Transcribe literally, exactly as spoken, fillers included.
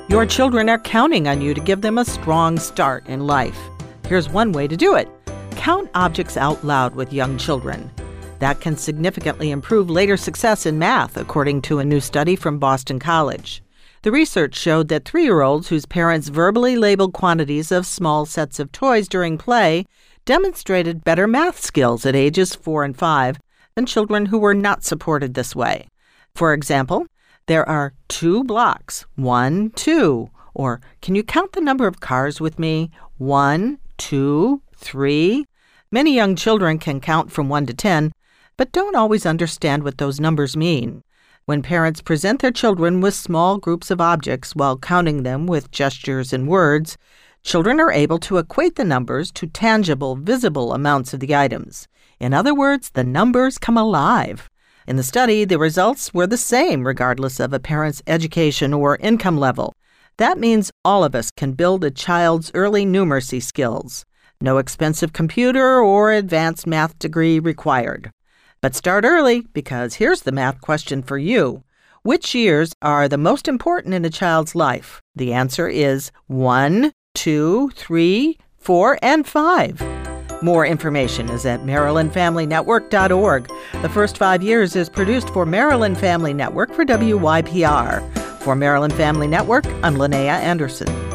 Your children are counting on you to give them a strong start in life. Here's one way to do it. Count objects out loud with young children. That can significantly improve later success in math, according to a new study from Boston College. The research showed that three-year-olds whose parents verbally labeled quantities of small sets of toys during play demonstrated better math skills at ages four and five than children who were not supported this way. For example, there are two blocks, one, two, or can you count the number of cars with me? One, two, three. Many young children can count from one to ten, but don't always understand what those numbers mean. When parents present their children with small groups of objects while counting them with gestures and words, children are able to equate the numbers to tangible, visible amounts of the items. In other words, the numbers come alive. In the study, the results were the same regardless of a parent's education or income level. That means all of us can build a child's early numeracy skills. No expensive computer or advanced math degree required. But start early, because here's the math question for you. Which years are the most important in a child's life? The answer is one, two, three, four, and five. More information is at Maryland Family Network dot org. The First Five Years is produced for Maryland Family Network for W Y P R. For Maryland Family Network, I'm Linnea Anderson.